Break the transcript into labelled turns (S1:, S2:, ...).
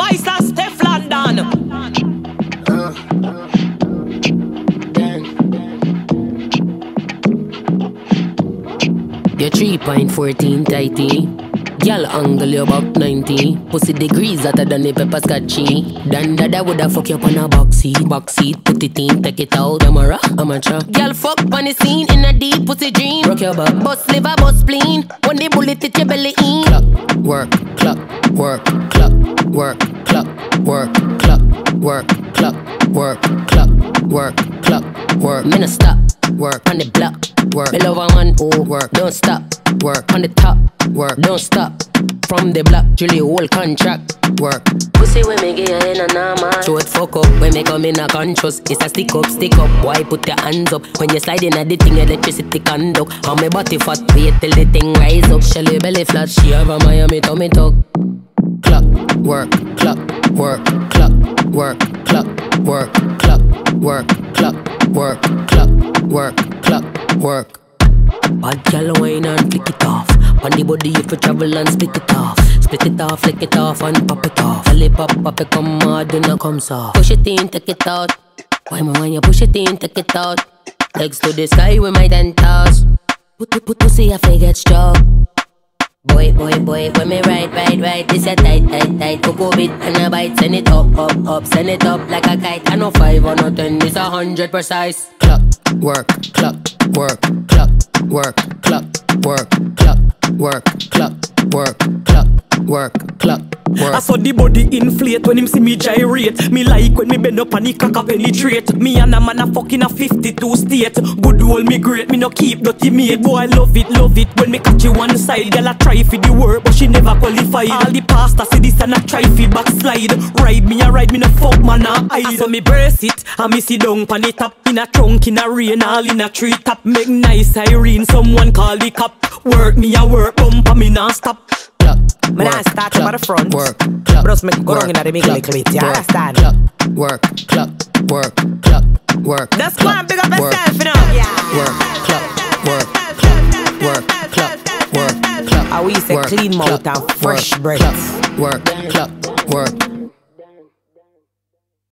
S1: Vice and Steph London.
S2: You're 3.14 tighty. Girl angle you about 90. Pussy degrees hotter than the pepper scotchy. Dan dada woulda fuck you up on a backseat, put it in, take it out. Camera, amateur. Girl fuck on the scene in a deep pussy dream. Rock your back, bust liver, bust spleen. When the bullet hit your belly in. Clock, work, clock, work, clock, work, clock, work, clock, work, clock, work, clock, work, clock, work. Me no stop, work on the block, work. Me love a man who work, don't stop. Work on the top, work, don't stop. From the block, Julie whole contract, work. Pussy when me get in a normal. Show it fuck up, when me come in a conscious. It's a stick up, boy put your hands up. When you slide in at the thing, electricity conduct. On me body fat, wait till the thing rise up. Shelly belly flat, she have a Miami tummy tuck. Clock, work, clock, work, clock, work, clock, work, clock, work, clock, work, clock, work, clock, work. Bad gal wine and flick it off. On the body if you travel and split it off. Split it off, flick it off and pop it off. Lip pop it come hard and it comes off. Push it in, take it out. Why me when you push it in, take it out. Legs to the sky with my 10 toes. Put pussy if I get struck. Boy, when me ride, this a tight. Coco bit and a bite, send it up, send it up like a kite. I know 5 or no 10, this 100 precise. Clock, work, clock, work, clock, work, clock, work, clock, work, clock, work, clock, work, clock, work.
S1: I saw the body inflate when him see me gyrate. Me like when me bend up and the cock penetrate. Me and a man a fucking a 52 state. Good old me great, me no keep dirty mate. Boy, I love it when me catch you one side. Girl I try for the work, but she never qualified. All the pasta see this and I try for backslide. Ride me no fuck man a hide. So me brace it, and me sit down pan the top. In a trunk, in a rain, all in a tree top. Make nice siren, someone call the cop. Work me a work, bump and me non stop.
S3: Me nah start up at the front.
S2: Work,
S3: but just make go wrong in the middle little bit. You understand?
S2: Work, clock, work, clock, work.
S3: Just go and pick up yourself, you know. Yeah.
S2: Work, clock, work, clock, work, clock, work, clock.
S3: I we say clean mouth and fresh breath.
S2: Work, clock, work,